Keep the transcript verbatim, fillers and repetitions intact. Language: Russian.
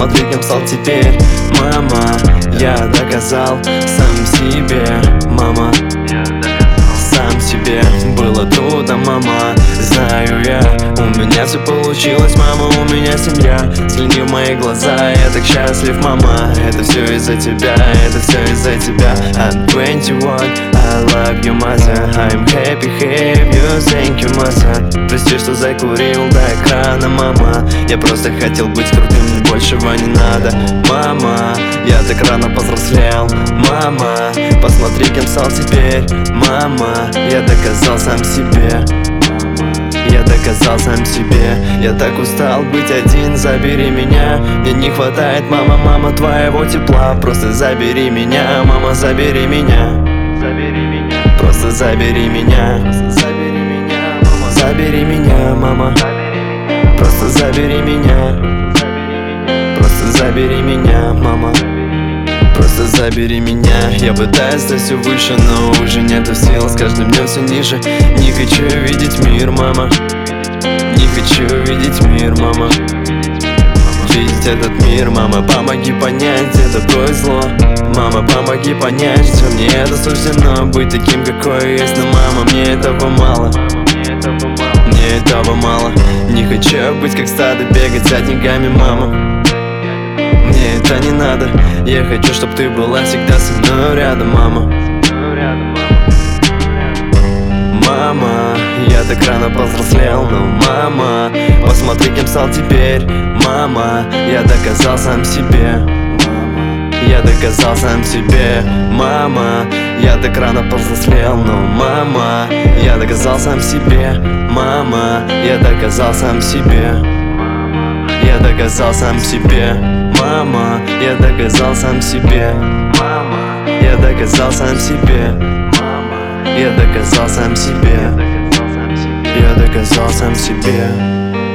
посмотри, кем стал теперь. Мама, я доказал сам себе. Мама, сам себе. Было трудно, мама, знаю я. У меня все получилось, мама, у меня семья. Взгляни в мои глаза, я так счастлив, мама. Это все из-за тебя, это все из-за тебя. I'm twenty-one, I love you, mother. I'm happy, have you, thank you, mother. Прости, что закурил до экрана, мама. Я просто хотел быть крутым, мне большего не надо. Мама, я так рано повзрослел. Мама, посмотри, кем стал теперь. Мама, я доказал сам себе. Я доказал сам себе. Я так устал быть один, забери меня. Мне не хватает, мама, мама, твоего тепла. Просто забери меня, мама, забери меня. Забери меня. Просто забери меня. Просто забери меня, мама. Забери меня, мама. Просто забери меня. Просто забери меня, мама. Просто забери меня. Я пытаюсь стать все выше, но уже нету сил. С каждым днем все ниже. Не хочу видеть мир, мама. Не хочу видеть мир, мама. Видеть этот мир, мама, помоги понять, где добро и зло. Мама, помоги понять, что мне это суждено. Быть таким, какой есть, но, мама, мне этого мало. Мне этого мало. Не хочу быть как стадо, бегать за деньгами, мама. Мне это не надо. Я хочу, чтоб ты была всегда со мной рядом, мама. Мама, я так рано повзрослел, но, мама, посмотри, кем стал теперь. Мама, я доказал сам себе. Я доказал сам себе. Мама, я так рано повзрослел, но, мама, я доказал сам себе. Мама, я доказал сам себе. Я доказал сам себе. Мама, я доказал сам себе. Мама, я доказал сам себе. Мама, я доказал сам себе. Я доказал сам себе.